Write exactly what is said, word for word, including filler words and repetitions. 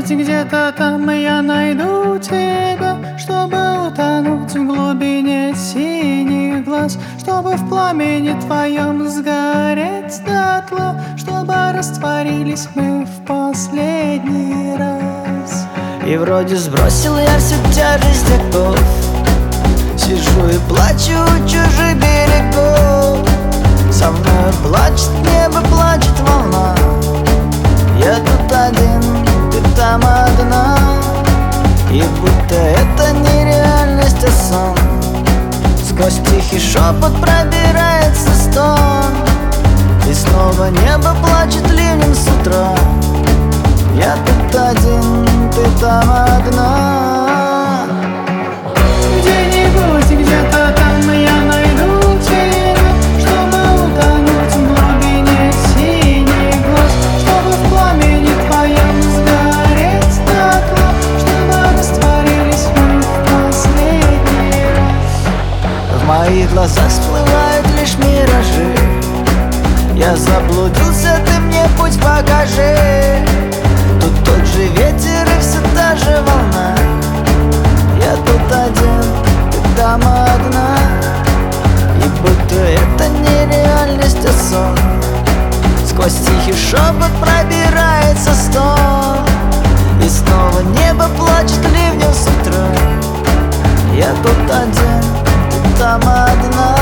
где-нибудь, где-то там я найду тебя, чтобы утонуть в глубине синих глаз, чтобы в пламени твоем сгореть дотла, чтобы растворились мы в последний раз. И вроде сбросил я всю тяжесть веков, сижу и плачу у чужих берегов. Со мной плачет небо, плачет волна. Я тут один, ты там одна. И будто это не реальность, а сон. Сквозь тихий шепот пробирается стон. И снова небо плачет ливнем с утра. Я тут один, ты там одна. Где-нибудь, где-то там я найду тебя, чтобы утонуть в глубине синих глаз, чтобы в пламени твоем сгореть дотла, чтобы растворились мы в последний раз. В моих глазах всплывают лишь миражи. Я заблудился, ты мне путь покажи. Тут тот же ветер и все та же волна. Я тут один, ты там одна. И будто это не реальность, а сон. Сквозь тихий шепот пробирается стон. И снова небо плачет ливнем с утра. Я тут один, ты там одна.